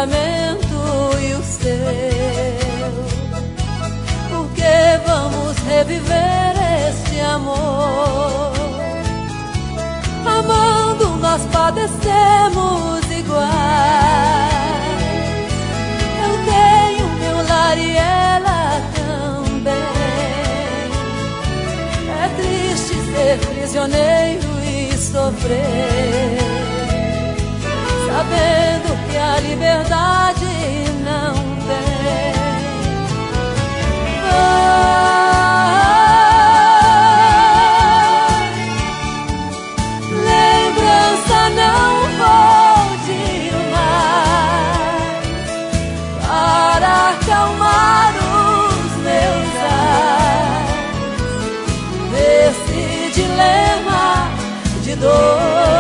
pensamento e o seu. Porque vamos reviver este amor. Amando nós padecemos iguais. Eu tenho meu lar e ela também. É triste ser prisioneiro e sofrer, sabendo que a liberdade não tem. Lembrança, não volte mais para acalmar os meus ais desse dilema de dor.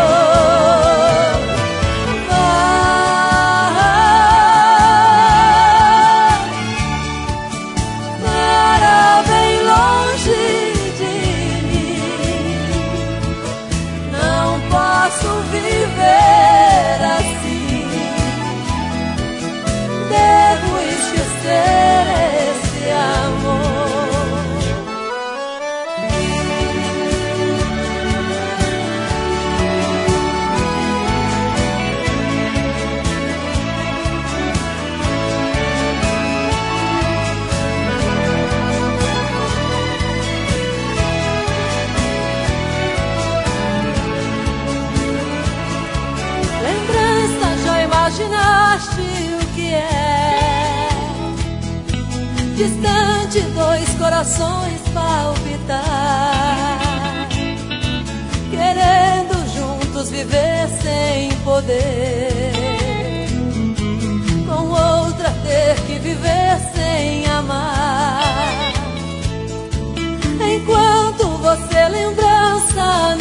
Viver assim, devo esquecer esse amor. Imaginaste o que é distante, dois corações palpitar, querendo juntos viver sem poder, com outra ter que viver sem amar. Enquanto você, lembrança,